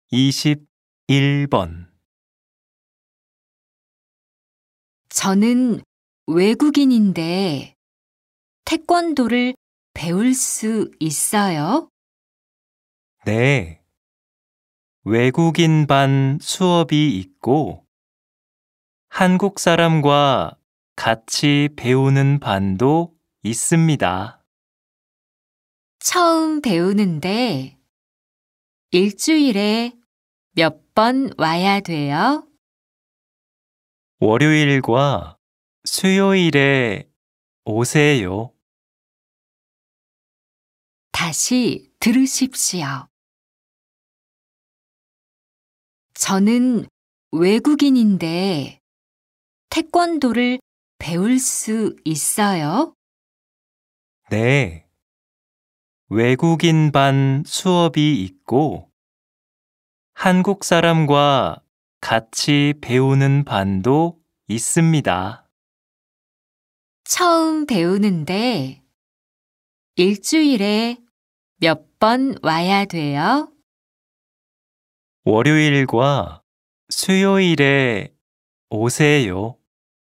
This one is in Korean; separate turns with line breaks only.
21번.
저는 외국인인데 태권도를 배울 수 있어요?
네. 외국인 반 수업이 있고 한국 사람과 같이 배우는 반도 있습니다.
처음 배우는데 일주일에 몇 번 와야 돼요?
월요일과 수요일에 오세요.
다시 들으십시오. 저는 외국인인데 태권도를 배울 수 있어요?
네. 외국인 반 수업이 있고 한국 사람과 같이 배우는 반도 있습니다.
처음 배우는데 일주일에 몇 번 와야 돼요?
월요일과 수요일에 오세요.